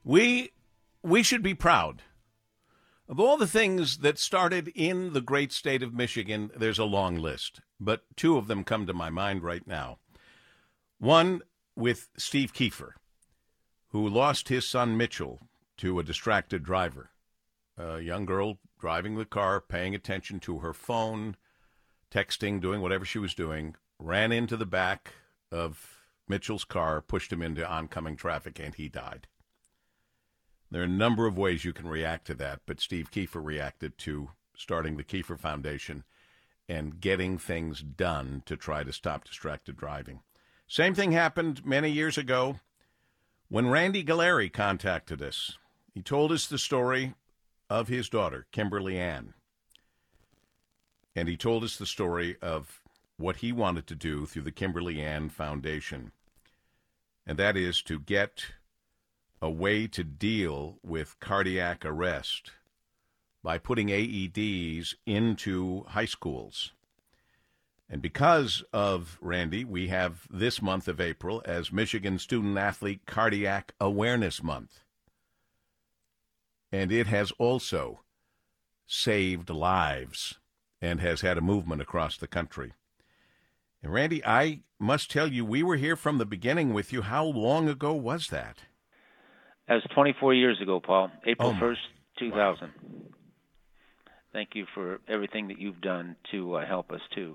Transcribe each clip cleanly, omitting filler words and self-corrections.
We should be proud of all the things that started in the great state of Michigan. There's a long list, but two of them come to my mind right now. One with Steve Kiefer, who lost his son Mitchell to a distracted driver. A young girl driving the car, paying attention to her phone, texting, doing whatever she was doing, ran into the back of Mitchell's car, pushed him into oncoming traffic, and he died. There are a number of ways you can react to that, but Steve Kiefer reacted to starting the Kiefer Foundation and getting things done to try to stop distracted driving. Same thing happened many years ago when Randy Galleri contacted us. He told us the story of his daughter, Kimberly Ann. And he told us the story of what he wanted to do through the Kimberly Ann Foundation. And that is to get a way to deal with cardiac arrest by putting AEDs into high schools. And because of Randy, we have this month of April as Michigan Student Athlete Cardiac Awareness Month. And it has also saved lives and has had a movement across the country. And Randy, I must tell you, we were here from the beginning with you. How long ago was that? That was 24 years ago, Paul. April 1st, 2000. Wow. Thank you for everything that you've done to help us too.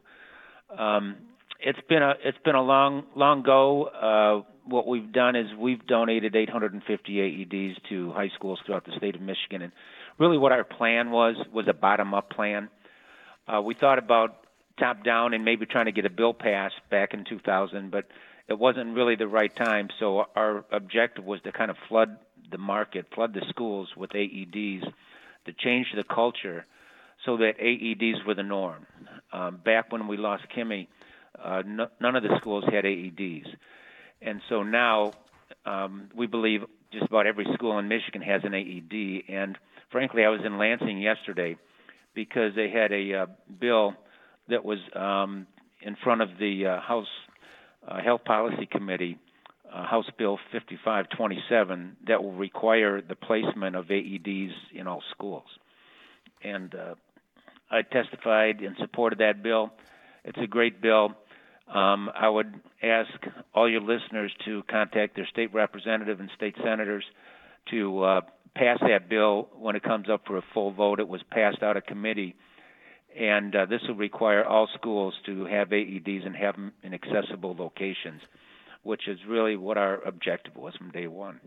It's been a long go. What we've done is we've donated 850 AEDs to high schools throughout the state of Michigan, and really what our plan was a bottom-up plan. We thought about top-down and maybe trying to get a bill passed back in 2000, but it wasn't really the right time. So our objective was to kind of flood the market, flood the schools with AEDs, to change the culture so that AEDs were the norm. Back when we lost Kimmy, none of the schools had AEDs. And so now we believe just about every school in Michigan has an AED. And frankly, I was in Lansing yesterday because they had a bill that was in front of the House Health Policy Committee, House Bill 5527, that will require the placement of AEDs in all schools. And I testified in support of that bill. It's a great bill. I would ask all your listeners to contact their state representative and state senators to pass that bill when it comes up for a full vote. It was passed out of committee, and this will require all schools to have AEDs and have them in accessible locations, which is really what our objective was from day one.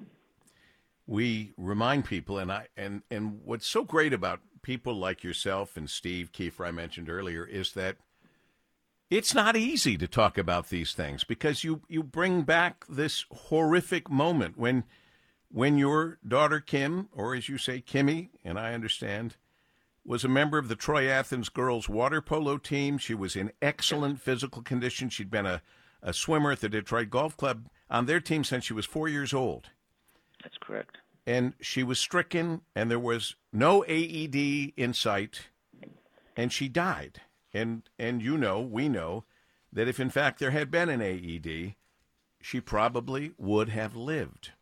We remind people, and what's so great about people like yourself and Steve Kiefer, I mentioned earlier, is that it's not easy to talk about these things because you bring back this horrific moment when your daughter Kim, or as you say, Kimmy, and I understand, was a member of the Troy Athens girls water polo team. She was in excellent physical condition. She'd been a swimmer at the Detroit Golf Club on their team since she was 4 years old. That's correct. And she was stricken, and there was no AED in sight, and she died. And we know that if, in fact, there had been an AED, she probably would have lived.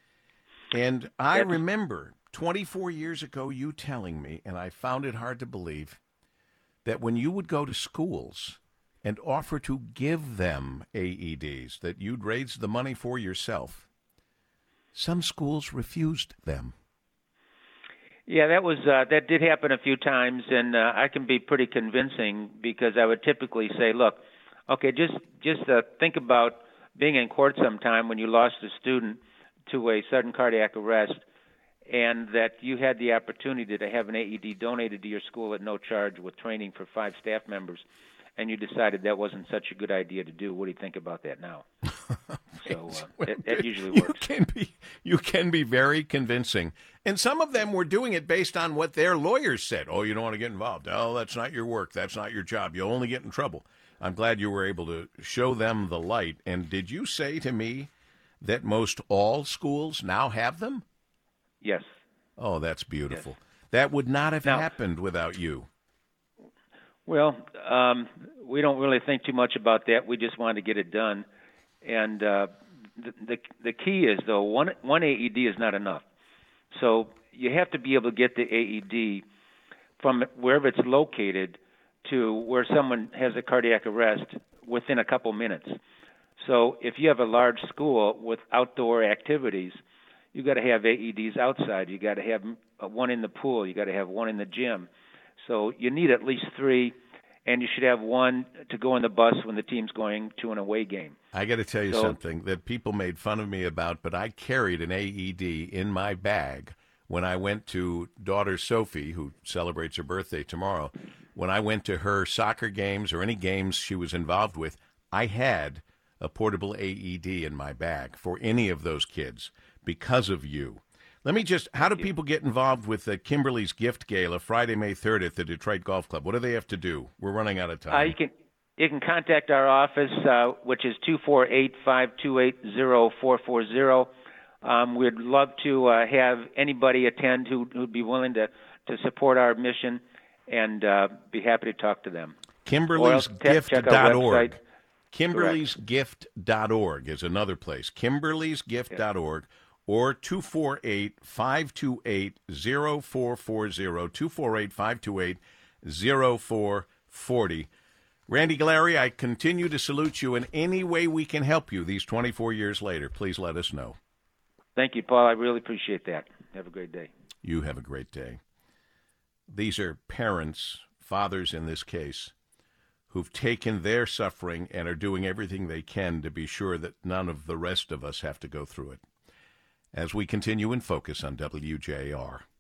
And I remember 24 years ago you telling me, and I found it hard to believe, that when you would go to schools and offer to give them AEDs that you'd raise the money for yourself, some schools refused them. Yeah, that did happen a few times, and I can be pretty convincing because I would typically say, look, okay, just think about being in court sometime when you lost a student to a sudden cardiac arrest and that you had the opportunity to have an AED donated to your school at no charge with training for 5 staff members, and you decided that wasn't such a good idea to do. What do you think about that now? So that usually works. You can be very convincing. And some of them were doing it based on what their lawyers said. Oh, you don't want to get involved. Oh, that's not your work. That's not your job. You'll only get in trouble. I'm glad you were able to show them the light. And did you say to me that most all schools now have them? Yes. Oh, that's beautiful. Yes. That would not have happened without you. Well, we don't really think too much about that. We just wanted to get it done. And the key is, though, one AED is not enough. So you have to be able to get the AED from wherever it's located to where someone has a cardiac arrest within a couple minutes. So if you have a large school with outdoor activities, you got to have AEDs outside. You got to have one in the pool. You got to have one in the gym. So you need at least 3, and you should have one to go on the bus when the team's going to an away game. I got to tell you something that people made fun of me about, but I carried an AED in my bag when I went to daughter Sophie, who celebrates her birthday tomorrow. When I went to her soccer games or any games she was involved with, I had a portable AED in my bag for any of those kids because of you. Let me just, how do people get involved with the Kimberly's Gift Gala Friday, May 3rd at the Detroit Golf Club? What do they have to do? We're running out of time. You can contact our office, which is 248-528-0440. We'd love to have anybody attend who'd be willing to support our mission, and be happy to talk to them. Kimberly'sGift.org. Kimberly'sGift.org is another place. Kimberly'sGift.org. Or 248-528-0440, 248-528-0440. Randy Galleri, I continue to salute you in any way we can help you these 24 years later. Please let us know. Thank you, Paul. I really appreciate that. Have a great day. You have a great day. These are parents, fathers in this case, who've taken their suffering and are doing everything they can to be sure that none of the rest of us have to go through it. As we continue in focus on WJR.